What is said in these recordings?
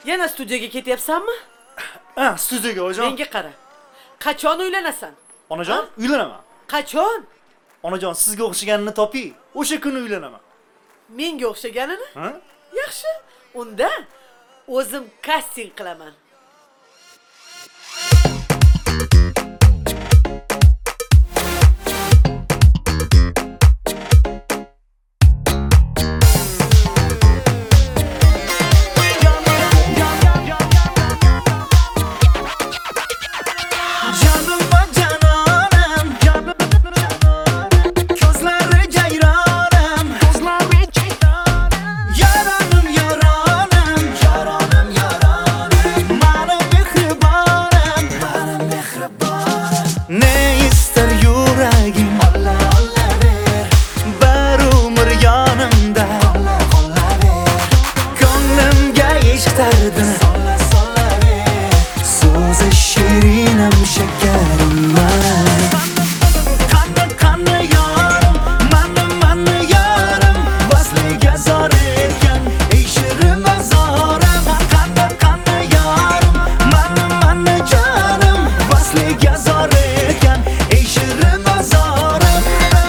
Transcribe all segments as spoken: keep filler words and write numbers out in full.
Yana studiyoga ketyapsanmi? Ha, studiyoga onajon. Menga qara. Qachon uylanasan? Onajon, uylanaman. Qachon? Onajon, sizga o'xshaganini toping. O'sha kuni uylanaman. Menga o'xshaganini? Ha? Yaxshi. Unda o'zim kasting qilaman. So'zi shirinam shakarimman. Qanni qanni yorim, mani mani yorim, vasliga zor ekan ey shirin bazorim. Qanni qanni yorim, mani mani jonim, vasliga zor ekan ey shirin bazorim.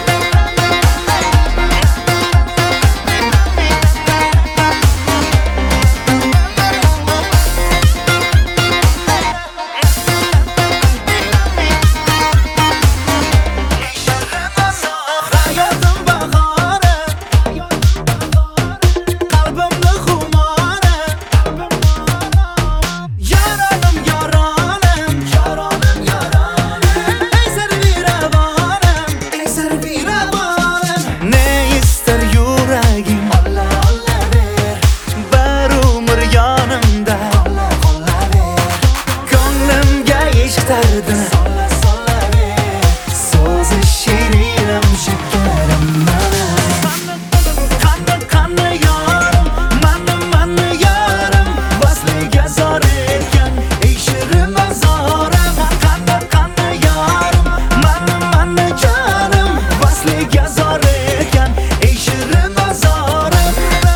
So'zi shirinam shakarimman. Qanni qanni yorim, mani mani yorim, vasliga zor ekan ey shirin bazorim. Qanni qanni yorim, mani mani jonim, vasliga zor ekan ey shirin bazorim.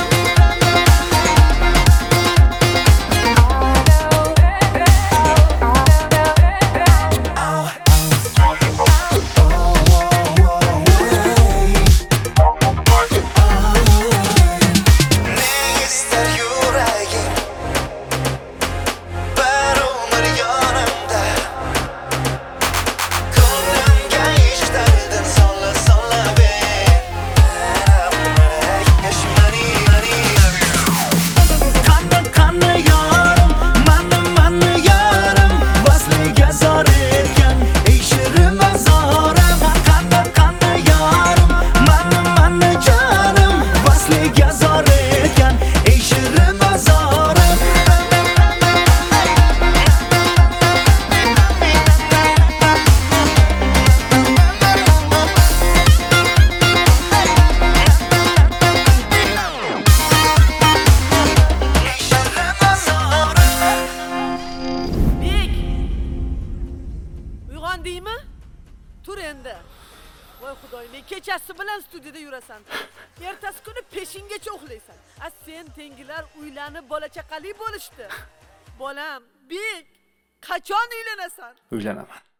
Uyg'ondingmi? Tur endi. Voy xudoyim, kechasi bilan studiyada yurasan. Ertasi kuni peshingacha uxlaysan. A sen tengilar uylanib bola chaqali bo'lishdi. Bolam, Bek, qachon uylanasan? Uylanaman.